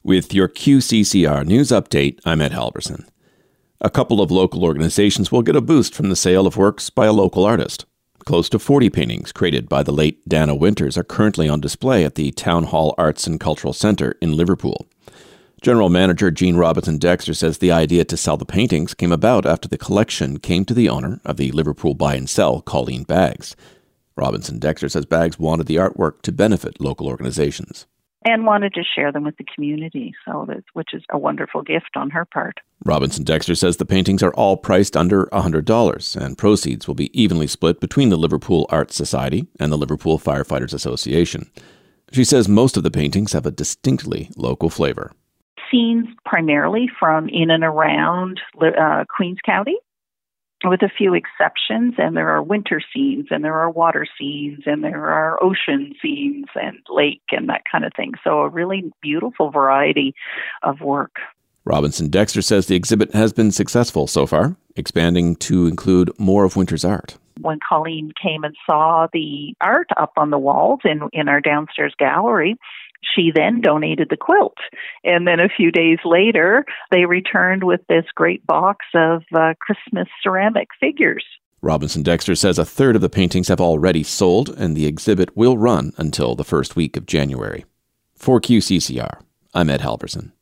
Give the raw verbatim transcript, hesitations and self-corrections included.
With your Q C C R News Update, I'm Ed Halverson. A couple of local organizations will get a boost from the sale of works by a local artist. Close to forty paintings created by the late Dana Winters are currently on display at the Town Hall Arts and Cultural Centre in Liverpool. General Manager Jean Robinson Dexter says the idea to sell the paintings came about after the collection came to the owner of the Liverpool buy and sell, Colleen Baggs. Robinson Dexter says Baggs wanted the artwork to benefit local organizations. And wanted to share them with the community, so that, which is a wonderful gift on her part. Robinson Dexter says the paintings are all priced under one hundred dollars, and proceeds will be evenly split between the Liverpool Arts Society and the Liverpool Firefighters Association. She says most of the paintings have a distinctly local flavor. Scenes primarily from in and around uh, Queens County, with a few exceptions, and there are winter scenes, and there are water scenes, and there are ocean scenes, and lake, and that kind of thing. So a really beautiful variety of work. Robinson Dexter says the exhibit has been successful so far, expanding to include more of Winter's art. When Colleen came and saw the art up on the walls in, in our downstairs gallery, she then donated the quilt. And then a few days later, they returned with this great box of uh, Christmas ceramic figures. Robinson Dexter says a third of the paintings have already sold, and the exhibit will run until the first week of January. For Q C C R, I'm Ed Halverson.